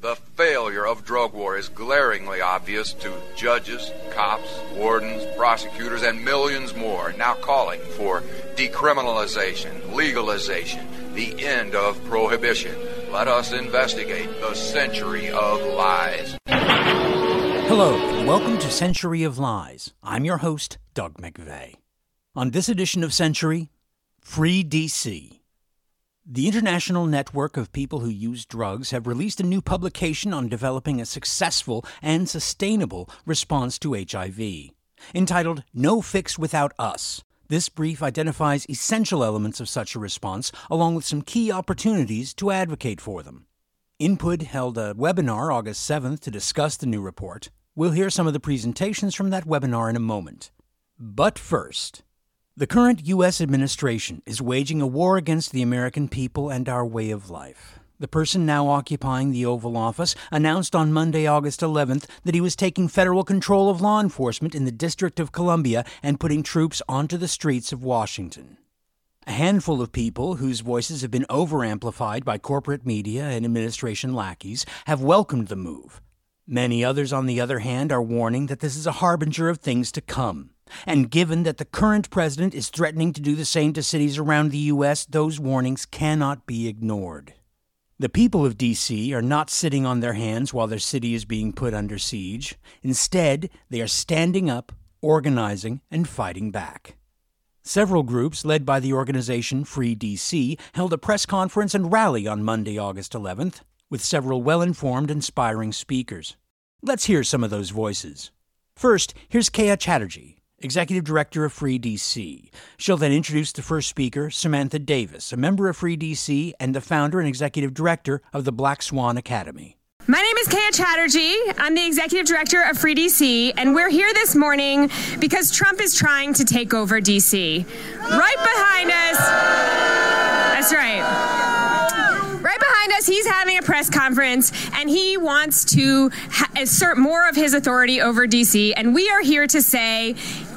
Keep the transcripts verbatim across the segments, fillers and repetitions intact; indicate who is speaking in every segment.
Speaker 1: The failure of drug war is glaringly obvious to judges, cops, wardens, prosecutors, and millions more now calling for decriminalization, legalization, the end of prohibition. Let us investigate the century of lies.
Speaker 2: Hello, and welcome to Century of Lies. I'm your host, Doug McVeigh. On this edition of Century, Free D C. The International Network of People Who Use Drugs have released a new publication on developing a successful and sustainable response to H I V. Entitled No Fix Without Us, this brief identifies essential elements of such a response, along with some key opportunities to advocate for them. Input held a webinar August seventh to discuss the new report. We'll hear some of the presentations from that webinar in a moment. But first, the current U S administration is waging a war against the American people and our way of life. The person now occupying the Oval Office announced on Monday, August eleventh, that he was taking federal control of law enforcement in the District of Columbia and putting troops onto the streets of Washington. A handful of people whose voices have been over-amplified by corporate media and administration lackeys have welcomed the move. Many others, on the other hand, are warning that this is a harbinger of things to come. And given that the current president is threatening to do the same to cities around the U S, those warnings cannot be ignored. The people of D C are not sitting on their hands while their city is being put under siege. Instead, they are standing up, organizing, and fighting back. Several groups, led by the organization Free D C, held a press conference and rally on Monday, August eleventh, with several well-informed, inspiring speakers. Let's hear some of those voices. First, here's Kaya Chatterjee, Executive Director of Free D C. She'll then introduce the first speaker, Samantha Davis, a member of Free D C and the founder and Executive Director of the Black Swan Academy.
Speaker 3: My name is Kaya Chatterjee. I'm the Executive Director of Free D C, and we're here this morning because Trump is trying to take over D C. Right behind us, that's right. Right behind us, he's having a press conference, and he wants to ha- assert more of his authority over D C, and we are here to say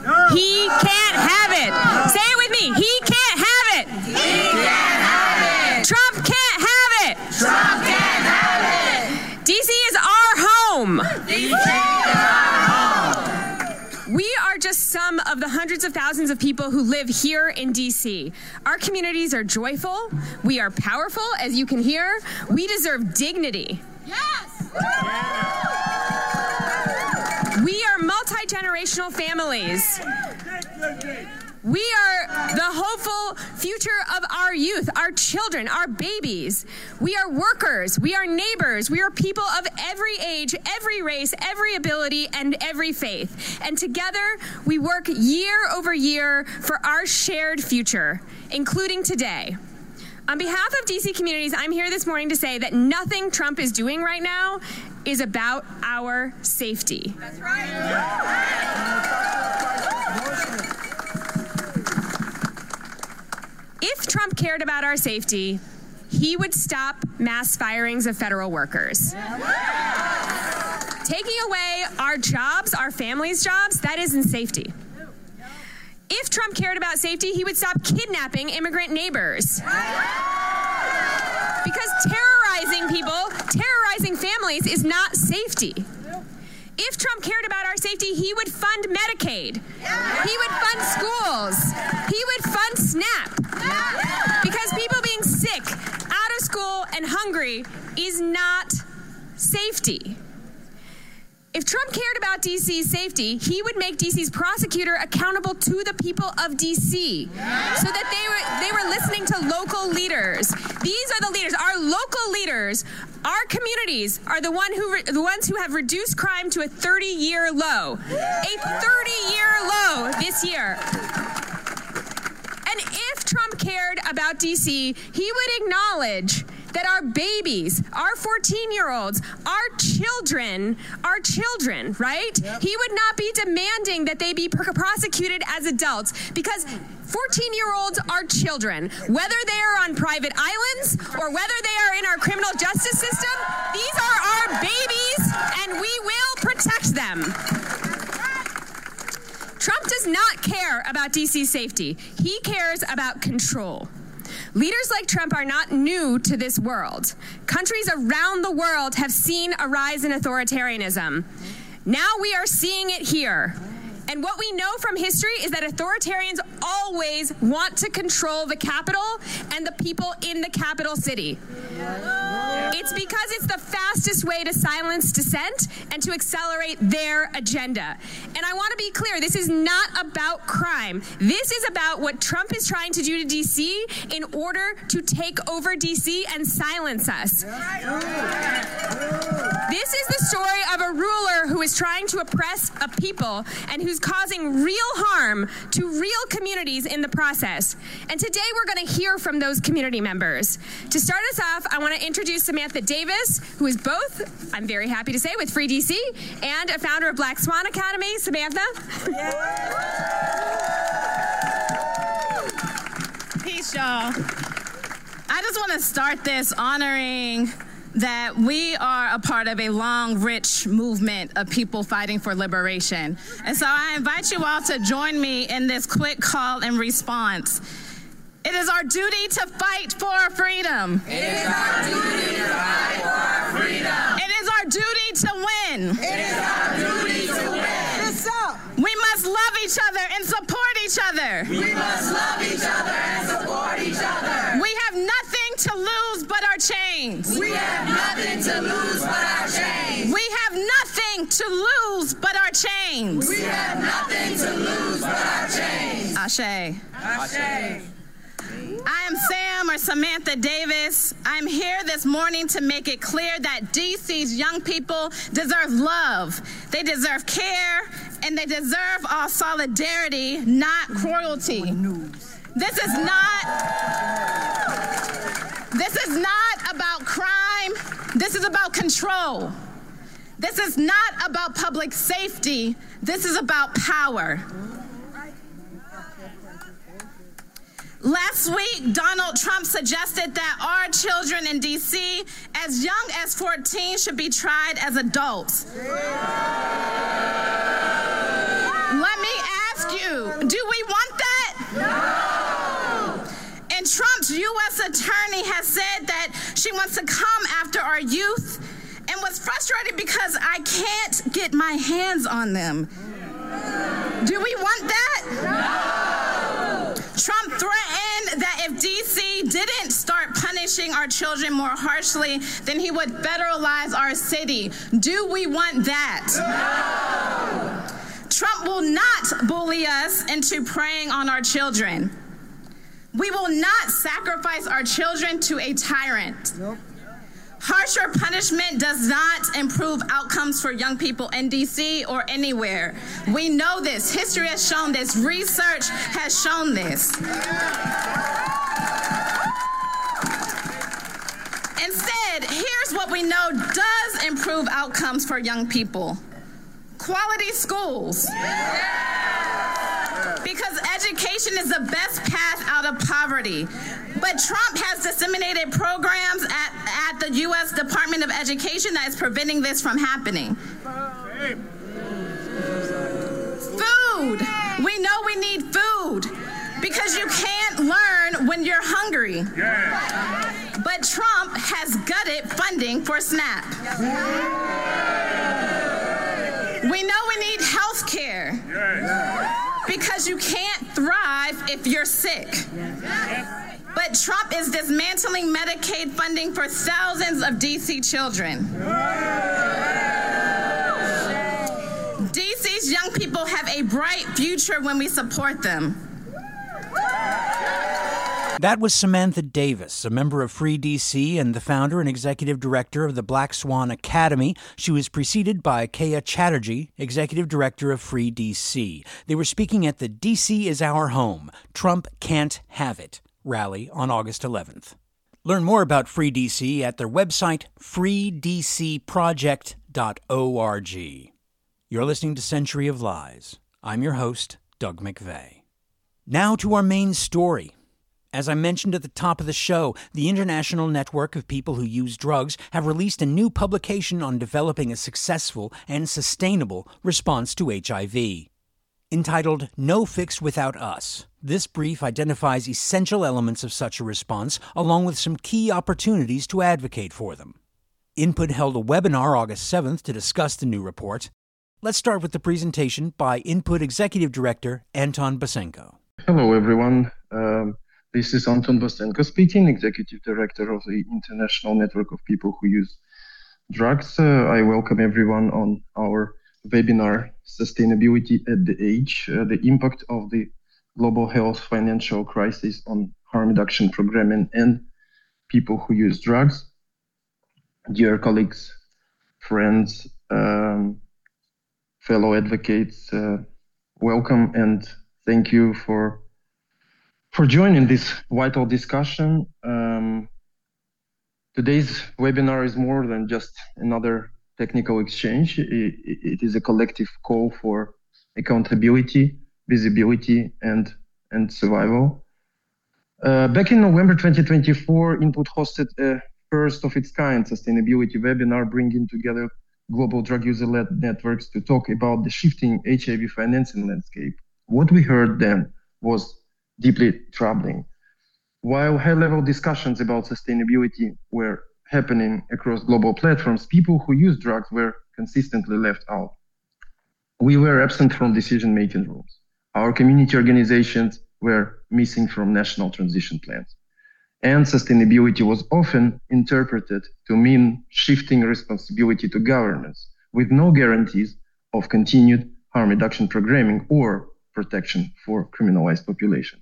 Speaker 3: he can't have it. Say it with me. He can't have it.
Speaker 4: He can't have it.
Speaker 3: Trump can't have it.
Speaker 4: Trump can't have it.
Speaker 3: D C is our home.
Speaker 4: D C is our home.
Speaker 3: We are just some of the hundreds of thousands of people who live here in D C. Our communities are joyful. We are powerful, as you can hear. We deserve dignity.
Speaker 4: Yes.
Speaker 3: We are multi-generational families. We are the hopeful future of our youth, our children, our babies. We are workers. We are neighbors. We are people of every age, every race, every ability, and every faith. And together, we work year over year for our shared future, including today. On behalf of D C communities, I'm here this morning to say that nothing Trump is doing right now is about our safety.
Speaker 4: That's right.
Speaker 3: If Trump cared about our safety, he would stop mass firings of federal workers. Taking away our jobs, our families' jobs, that isn't safety. If Trump cared about safety, he would stop kidnapping immigrant neighbors. Because terrorizing people, terrorizing families is not safety. If Trump cared about our safety, he would fund Medicaid. He would fund schools. He would fund SNAP. Because people being sick, out of school, and hungry is not safety. If Trump cared about D C's safety, he would make D C's prosecutor accountable to the people of D C so that they were they were listening to local leaders. These are the leaders, our local leaders. Our communities are the one who re, the ones who have reduced crime to a thirty-year low, a thirty-year low this year. And if Trump cared about D C, he would acknowledge that our babies, our fourteen-year-olds, our children, our children, right? Yep. He would not be demanding that they be pr- prosecuted as adults because fourteen-year-olds are children. Whether they are on private islands or whether they are in our criminal justice system, these are our babies and we will protect them. Trump does not care about D C's safety. He cares about control. Leaders like Trump are not new to this world. Countries around the world have seen a rise in authoritarianism. Now we are seeing it here. And what we know from history is that authoritarians always want to control the capital and the people in the capital city. It's because it's the fastest way to silence dissent and to accelerate their agenda. And I want to be clear, this is not about crime. This is about what Trump is trying to do to D C in order to take over D C and silence us. This is the story of a ruler who is trying to oppress a people and who's causing real harm to real communities in the process. And today we're going to hear from those community members. To start us off, I want to introduce Samantha Davis, who is both, I'm very happy to say, with Free D C and a founder of Black Swan Academy. Samantha?
Speaker 5: Peace, y'all. I just want to start this honoring that we are a part of a long, rich movement of people fighting for liberation. And so I invite you all to join me in this quick call and response. It is our duty to fight for our freedom.
Speaker 4: It is our duty to fight for our freedom.
Speaker 5: It is our duty to win.
Speaker 4: It is our duty to win.
Speaker 5: Listen up. We must love each other and support each other.
Speaker 4: We must love each other and support each other.
Speaker 5: We have nothing to lose but our chains.
Speaker 4: We have nothing to lose but our chains.
Speaker 5: We have nothing to lose but our chains.
Speaker 4: We have nothing to lose but our chains.
Speaker 5: Ashe.
Speaker 4: Ashe.
Speaker 5: I am Sam or Samantha Davis. I'm here this morning to make it clear that D C's young people deserve love. They deserve care, and they deserve our solidarity, not cruelty. This is not, this is not about crime. This is about control. This is not about public safety. This is about power. Last week, Donald Trump suggested that our children in D C, as young as fourteen, should be tried as adults. Let me ask you, do we want that? No! And Trump's U S attorney has said that she wants to come after our youth and was frustrated because I can't get my hands on them. Do we want that? No! Trump threatened that if D C didn't start punishing our children more harshly, then he would federalize our city. Do we want that? No! Trump will not bully us into preying on our children. We will not sacrifice our children to a tyrant. Nope. Harsher punishment does not improve outcomes for young people in D C or anywhere. We know this. History has shown this. Research has shown this. Instead, here's what we know does improve outcomes for young people. Quality schools. Because education is the best path out of poverty. But Trump has disseminated programs at, at the U S Department of Education that is preventing this from happening. Food. We know we need food because you can't learn when you're hungry. But Trump has gutted funding for SNAP. We know we need health care because you can't thrive if you're sick. But Trump is dismantling Medicaid funding for thousands of D C children. D C's young people have a bright future when we support them.
Speaker 2: That was Samantha Davis, a member of Free D C and the founder and executive director of the Black Swan Academy. She was preceded by Kaya Chatterjee, executive director of Free D C. They were speaking at the D C is Our Home, Trump Can't Have It rally on August eleventh. Learn more about Free D C at their website, free d c project dot org. You're listening to Century of Lies. I'm your host, Doug McVeigh. Now to our main story. As I mentioned at the top of the show, the International Network of People Who Use Drugs have released a new publication on developing a successful and sustainable response to H I V. Entitled No Fix Without Us, This brief identifies essential elements of such a response, along with some key opportunities to advocate for them. Input held a webinar August seventh to discuss the new report. Let's start with the presentation by Input Executive Director Anton Basenko.
Speaker 6: Hello, everyone. Um, this is Anton Basenko speaking, Executive Director of the International Network of People Who Use Drugs. Uh, I welcome everyone on our webinar, Sustainability at the Edge, uh, the impact of the global health financial crisis on harm reduction programming and people who use drugs. Dear colleagues, friends, um, fellow advocates, uh, welcome and thank you for for joining this vital discussion. Um, today's webinar is more than just another technical exchange. It, it is a collective call for accountability, visibility, and, and survival. Uh, back in November twenty twenty-four, Input hosted a first of its kind sustainability webinar, bringing together global drug user-led networks to talk about the shifting H I V financing landscape. What we heard then was deeply troubling. While high-level discussions about sustainability were happening across global platforms, people who use drugs were consistently left out. We were absent from decision-making rooms. Our community organizations were missing from national transition plans. And sustainability was often interpreted to mean shifting responsibility to governments, with no guarantees of continued harm reduction programming or protection for criminalized populations.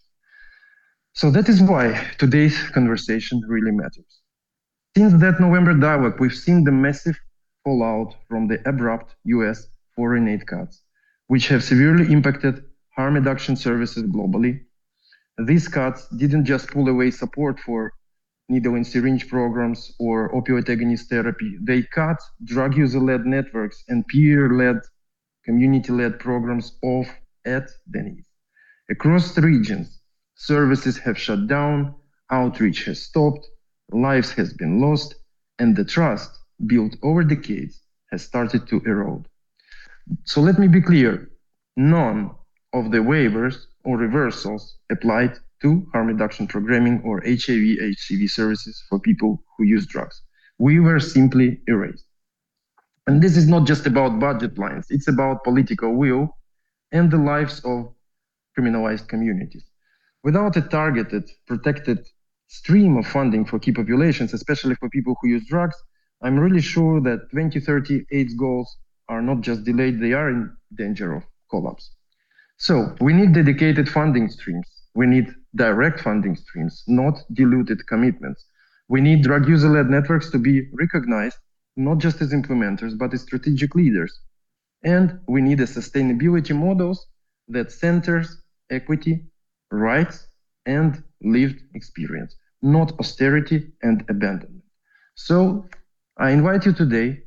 Speaker 6: So that is why today's conversation really matters. Since that November dialogue, we've seen the massive fallout from the abrupt U S foreign aid cuts, which have severely impacted harm reduction services globally. These cuts didn't just pull away support for needle and syringe programs or opioid agonist therapy. They cut drug user-led networks and peer-led, community-led programs off at the knees. Across the regions, services have shut down, outreach has stopped, lives has been lost, and the trust built over decades has started to erode. So let me be clear, none of the waivers or reversals applied to harm reduction programming or H I V H C V services for people who use drugs. We were simply erased. And this is not just about budget lines, it's about political will and the lives of criminalized communities. Without a targeted, protected stream of funding for key populations, especially for people who use drugs, I'm really sure that twenty thirty AIDS goals are not just delayed, they are in danger of collapse. So we need dedicated funding streams. We need direct funding streams, not diluted commitments. We need drug user-led networks to be recognized, not just as implementers, but as strategic leaders. And we need a sustainability models that centers equity, rights, and lived experience, not austerity and abandonment. So I invite you today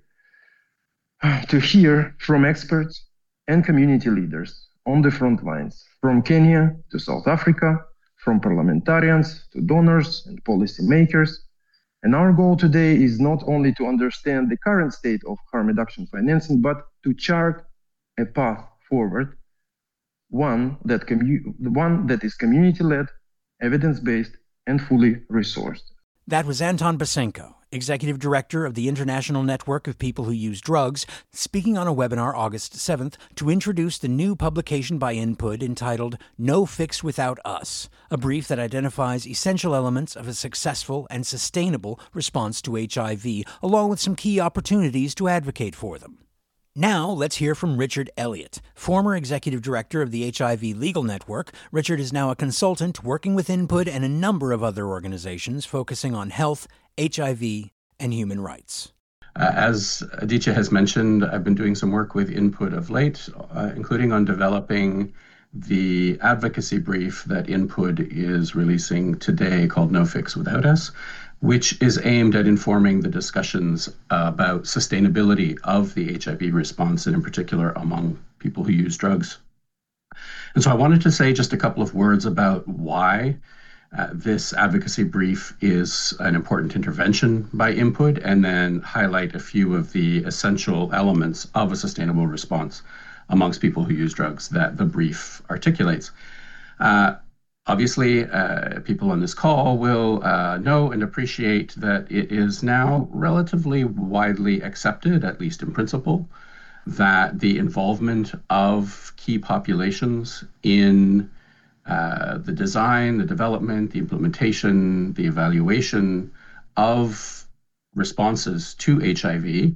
Speaker 6: to hear from experts and community leaders on the front lines, from Kenya to South Africa, from parliamentarians to donors and policymakers. And our goal today is not only to understand the current state of harm reduction financing, but to chart a path forward, one that, commu- one that is community-led, evidence-based, and fully resourced.
Speaker 2: That was Anton Basenko, Executive Director of the International Network of People Who Use Drugs, speaking on a webinar August seventh to introduce the new publication by Input entitled No Fix Without Us, a brief that identifies essential elements of a successful and sustainable response to H I V, along with some key opportunities to advocate for them. Now, let's hear from Richard Elliott, former Executive Director of the H I V Legal Network. Richard is now a consultant working with Input and a number of other organizations focusing on health, H I V, and human rights.
Speaker 7: Uh, as Aditya has mentioned, I've been doing some work with Input of late, uh, including on developing the advocacy brief that Input is releasing today called No Fix Without Us, which is aimed at informing the discussions uh, about sustainability of the H I V response, and in particular among people who use drugs. And so I wanted to say just a couple of words about why uh, this advocacy brief is an important intervention by Input, and then highlight a few of the essential elements of a sustainable response amongst people who use drugs that the brief articulates. Uh, Obviously, uh, people on this call will uh, know and appreciate that it is now relatively widely accepted, at least in principle, that the involvement of key populations in uh, the design, the development, the implementation, the evaluation of responses to H I V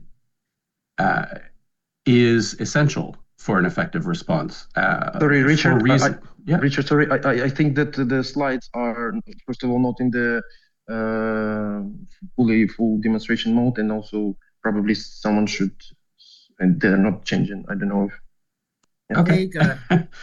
Speaker 7: uh, is essential for an effective response. Uh,
Speaker 6: sorry, Richard.
Speaker 7: Reason,
Speaker 6: I,
Speaker 7: yeah.
Speaker 6: Richard, sorry. I, I think that the slides are, first of all, not in the uh, fully full demonstration mode, and also probably someone should, and they're not changing. I don't know if.
Speaker 7: Yeah. Okay, good.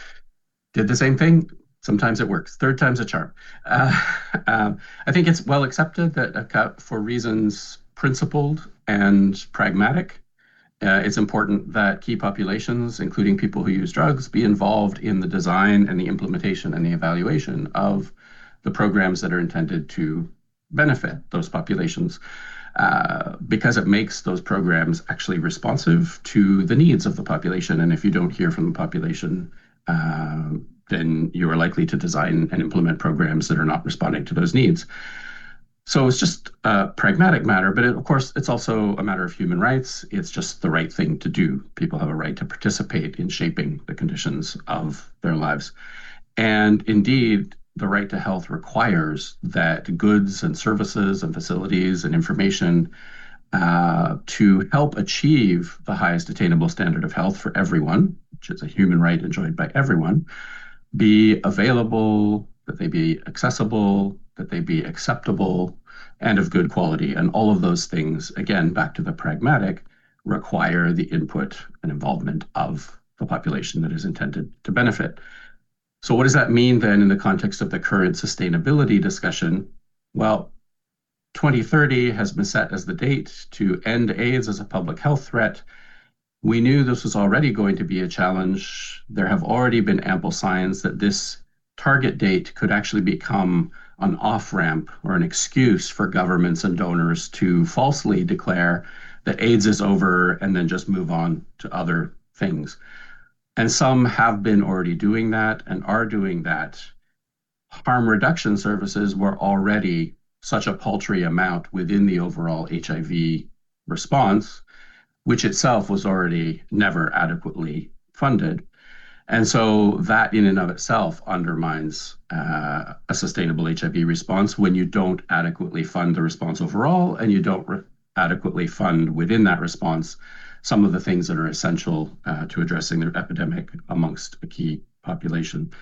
Speaker 7: Did the same thing. Sometimes it works. Third time's a charm. Uh, um, I think it's well accepted that uh, for reasons principled and pragmatic, Uh, it's important that key populations, including people who use drugs, be involved in the design and the implementation and the evaluation of the programs that are intended to benefit those populations, uh, because it makes those programs actually responsive to the needs of the population. And if you don't hear from the population, uh, then you are likely to design and implement programs that are not responding to those needs. So it's just a pragmatic matter, but it, of course, it's also a matter of human rights. It's just the right thing to do. People have a right to participate in shaping the conditions of their lives. And indeed, the right to health requires that goods and services and facilities and information uh, to help achieve the highest attainable standard of health for everyone, which is a human right enjoyed by everyone, be available, that they be accessible, that they be acceptable, and of good quality. And all of those things, again, back to the pragmatic, require the input and involvement of the population that is intended to benefit. So what does that mean then in the context of the current sustainability discussion? Well, twenty thirty has been set as the date to end AIDS as a public health threat. We knew this was already going to be a challenge. There have already been ample signs that this target date could actually become an off-ramp or an excuse for governments and donors to falsely declare that AIDS is over and then just move on to other things. And some have been already doing that and are doing that. Harm reduction services were already such a paltry amount within the overall H I V response, which itself was already never adequately funded. And so that in and of itself undermines uh, a sustainable H I V response when you don't adequately fund the response overall and you don't re- adequately fund within that response some of the things that are essential uh, to addressing the epidemic amongst a key population.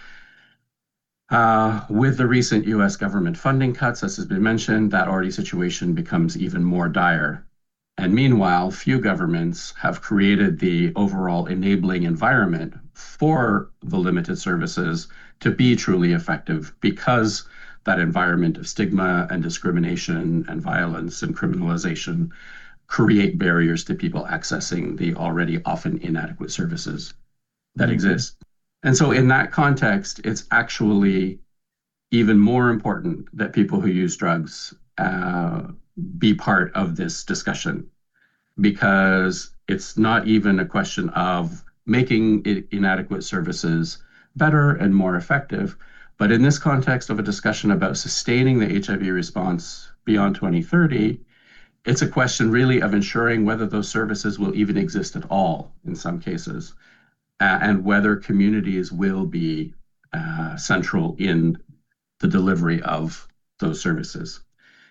Speaker 7: Uh, with the recent U S government funding cuts, as has been mentioned, that already situation becomes even more dire. And meanwhile, few governments have created the overall enabling environment for the limited services to be truly effective, because that environment of stigma and discrimination and violence and criminalization create barriers to people accessing the already often inadequate services that exist. And so in that context, it's actually even more important that people who use drugs uh, be part of this discussion, because it's not even a question of making inadequate services better and more effective, but in this context of a discussion about sustaining the H I V response beyond twenty thirty, it's a question really of ensuring whether those services will even exist at all in some cases, uh, and whether communities will be uh, central in the delivery of those services.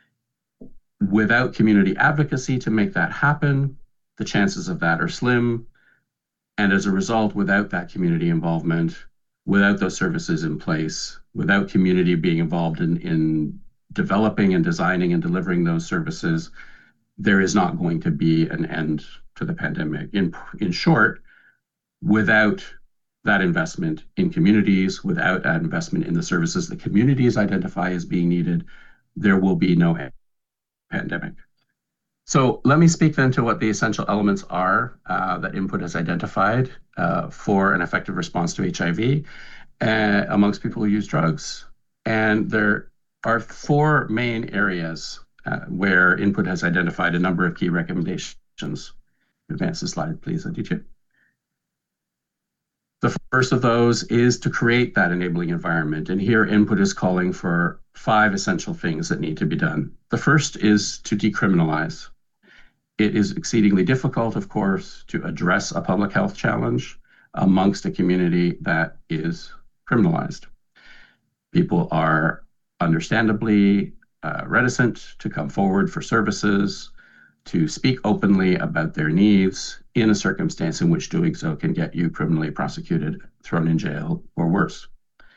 Speaker 7: Without community advocacy to make that happen, the chances of that are slim. And as a result, without that community involvement, without those services in place, without community being involved in, in developing and designing and delivering those services, there is not going to be an end to the pandemic. In, in short, without that investment in communities, without that investment in the services the communities identify as being needed, there will be no pandemic. So let me speak then to what the essential elements are uh, that Input has identified uh, for an effective response to H I V uh, amongst people who use drugs. And there are four main areas uh, where Input has identified a number of key recommendations. Advance the slide, please, Aditya. The first of those is to create that enabling environment. And here Input is calling for five essential things that need to be done. The first is to decriminalize. It is exceedingly difficult, of course, to address a public health challenge amongst a community that is criminalized. People are understandably uh, reticent to come forward for services, to speak openly about their needs in a circumstance in which doing so can get you criminally prosecuted, thrown in jail, or worse.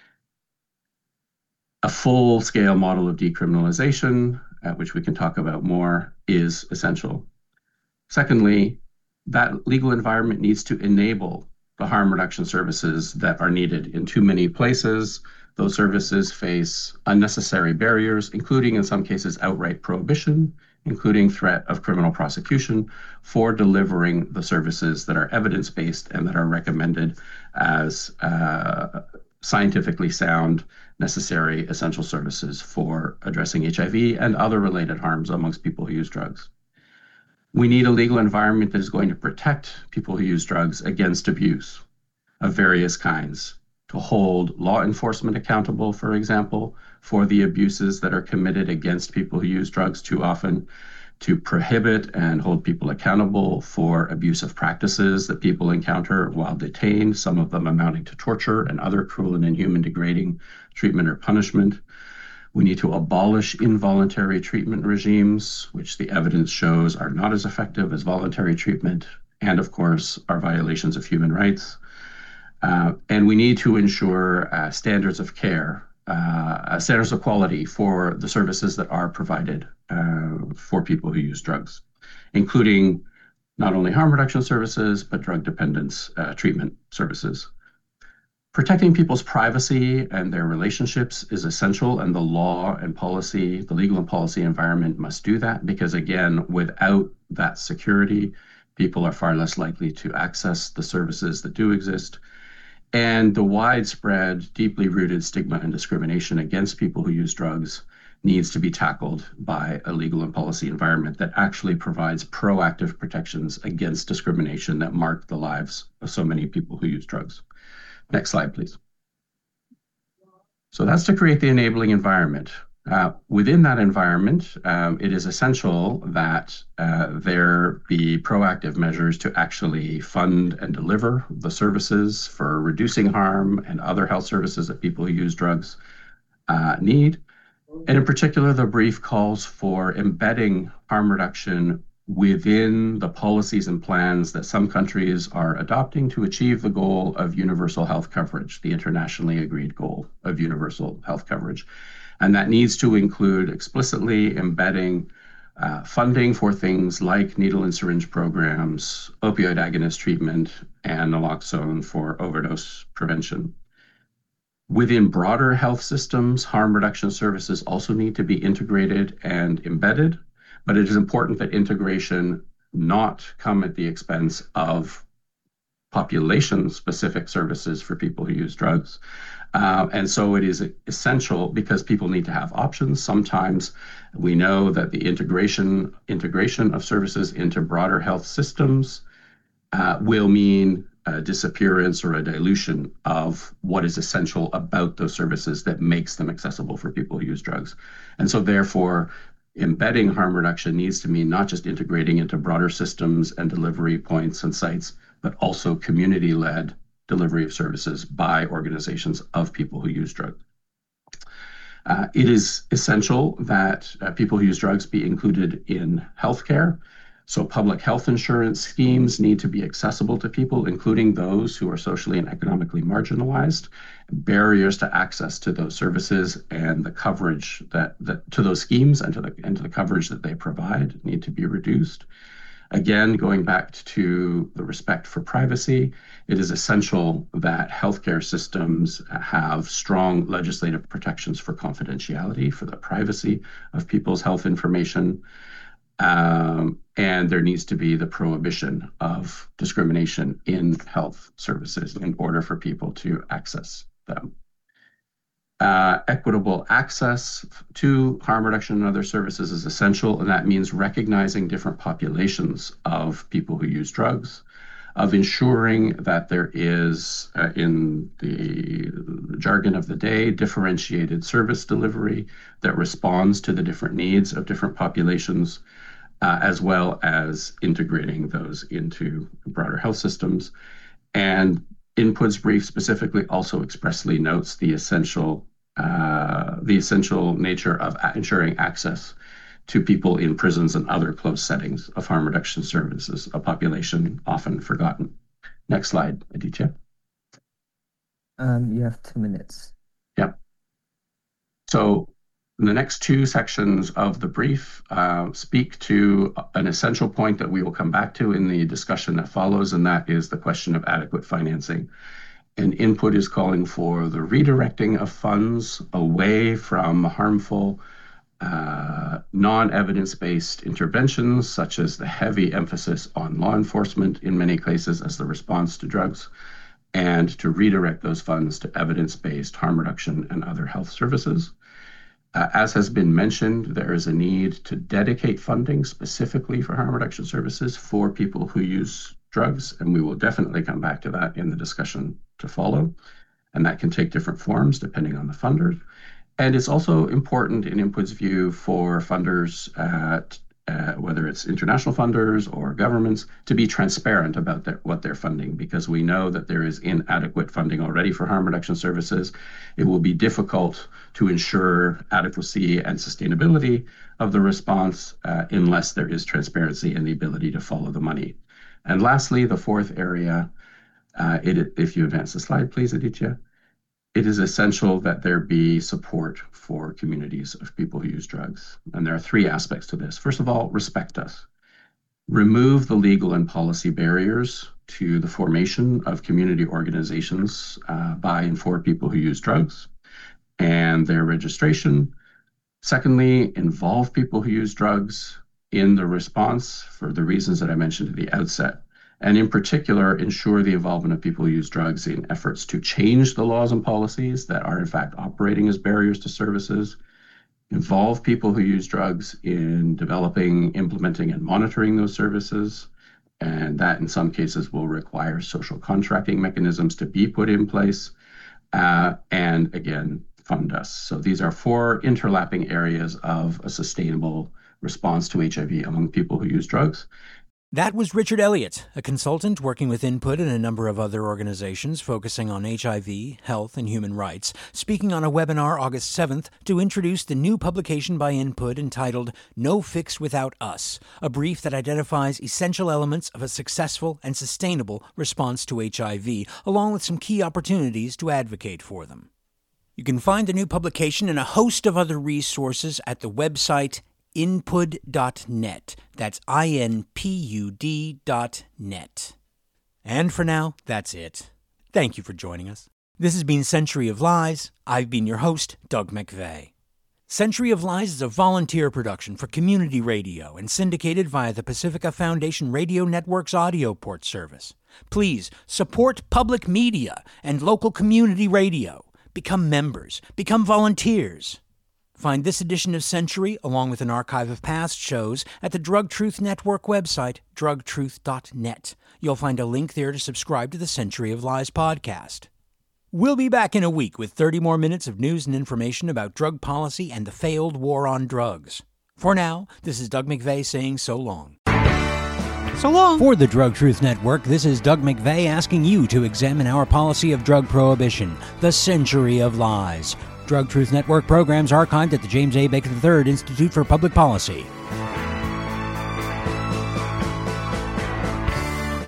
Speaker 7: A full-scale model of decriminalization, uh, which we can talk about more, is essential. Secondly, that legal environment needs to enable the harm reduction services that are needed. In too many places, those services face unnecessary barriers, including in some cases outright prohibition, including threat of criminal prosecution for delivering the services that are evidence-based and that are recommended as uh, scientifically sound, necessary, essential services for addressing H I V and other related harms amongst people who use drugs. We need a legal environment that is going to protect people who use drugs against abuse of various kinds, to hold law enforcement accountable, for example, for the abuses that are committed against people who use drugs too often, to prohibit and hold people accountable for abusive practices that people encounter while detained, some of them amounting to torture and other cruel and inhuman degrading treatment or punishment. We need to abolish involuntary treatment regimes, which the evidence shows are not as effective as voluntary treatment, and of course, are violations of human rights. Uh, and we need to ensure uh, standards of care, uh, standards of quality for the services that are provided uh, for people who use drugs, including not only harm reduction services, but drug dependence uh, treatment services. Protecting people's privacy and their relationships is essential, and the law and policy, the legal and policy environment must do that, because again, without that security, people are far less likely to access the services that do exist. And the widespread, deeply rooted stigma and discrimination against people who use drugs needs to be tackled by a legal and policy environment that actually provides proactive protections against discrimination that mark the lives of so many people who use drugs. Next slide, please. So that's to create the enabling environment. Uh, within that environment, um, it is essential that uh, there be proactive measures to actually fund and deliver the services for reducing harm and other health services that people who use drugs uh, need. And in particular, the brief calls for embedding harm reduction within the policies and plans that some countries are adopting to achieve the goal of universal health coverage, the internationally agreed goal of universal health coverage. And that needs to include explicitly embedding uh, funding for things like needle and syringe programs, opioid agonist treatment, and naloxone for overdose prevention. Within broader health systems, harm reduction services also need to be integrated and embedded, but it is important that integration not come at the expense of population-specific services for people who use drugs. Uh, and so it is essential because people need to have options. Sometimes we know that the integration integration of services into broader health systems uh, will mean a disappearance or a dilution of what is essential about those services that makes them accessible for people who use drugs. And so therefore, embedding harm reduction needs to mean not just integrating into broader systems and delivery points and sites, but also community-led delivery of services by organizations of people who use drugs. Uh, it is essential that uh, people who use drugs be included in healthcare. So public health insurance schemes need to be accessible to people, including those who are socially and economically marginalized. Barriers to access to those services and the coverage that, that to those schemes and to the and to the coverage that they provide need to be reduced. Again, going back to the respect for privacy, it is essential that healthcare systems have strong legislative protections for confidentiality, for the privacy of people's health information. Um, and there needs to be the prohibition of discrimination in health services in order for people to access them. Uh, equitable access to harm reduction and other services is essential, and that means recognizing different populations of people who use drugs, of ensuring that there is, uh, in the jargon of the day, differentiated service delivery that responds to the different needs of different populations, uh, as well as integrating those into broader health systems. And Input's brief specifically also expressly notes the essential, uh, the essential nature of ensuring access to people in prisons and other closed settings of harm reduction services, a population often forgotten. Next slide, Aditya.
Speaker 8: Um, you have two minutes.
Speaker 7: Yeah. So the next two sections of the brief uh, speak to an essential point that we will come back to in the discussion that follows, and that is the question of adequate financing. And Input is calling for the redirecting of funds away from harmful Uh, non-evidence-based interventions, such as the heavy emphasis on law enforcement in many cases as the response to drugs, and to redirect those funds to evidence-based harm reduction and other health services. Uh, as has been mentioned, there is a need to dedicate funding specifically for harm reduction services for people who use drugs, and we will definitely come back to that in the discussion to follow. And that can take different forms depending on the funder. And it's also important in Input's view for funders, at, uh, whether it's international funders or governments, to be transparent about their, what they're funding, because we know that there is inadequate funding already for harm reduction services. It will be difficult to ensure adequacy and sustainability of the response uh, unless there is transparency and the ability to follow the money. And lastly, the fourth area, uh, it, if you advance the slide, please, Aditya. It is essential that there be support for communities of people who use drugs. And there are three aspects to this. First of all, respect us. Remove the legal and policy barriers to the formation of community organizations uh, by and for people who use drugs and their registration. Secondly, involve people who use drugs in the response for the reasons that I mentioned at the outset. And in particular, ensure the involvement of people who use drugs in efforts to change the laws and policies that are in fact operating as barriers to services, involve people who use drugs in developing, implementing, and monitoring those services, and that in some cases will require social contracting mechanisms to be put in place, uh, and again, fund us. So these are four interlapping areas of a sustainable response to H I V among people who use drugs.
Speaker 2: That was Richard Elliott, a consultant working with Input and a number of other organizations focusing on H I V, health, and human rights, speaking on a webinar August seventh to introduce the new publication by Input entitled No Fix Without Us, a brief that identifies essential elements of a successful and sustainable response to H I V, along with some key opportunities to advocate for them. You can find the new publication and a host of other resources at the website inpud dot net. That's I N P U D dot net. And for now, that's it. Thank you for joining us. This has been Century of Lies. I've been your host, Doug McVeigh. Century of Lies is a volunteer production for community radio and syndicated via the Pacifica Foundation Radio Network's audio port service. Please support public media and local community radio. Become members. Become volunteers. Find this edition of Century, along with an archive of past shows, at the Drug Truth Network website, drug truth dot net. You'll find a link there to subscribe to the Century of Lies podcast. We'll be back in a week with thirty more minutes of news and information about drug policy and the failed war on drugs. For now, this is Doug McVeigh saying so long. So long. For the Drug Truth Network, this is Doug McVeigh asking you to examine our policy of drug prohibition, the Century of Lies. Drug Truth Network programs archived at the James A. Baker the third Institute for Public Policy.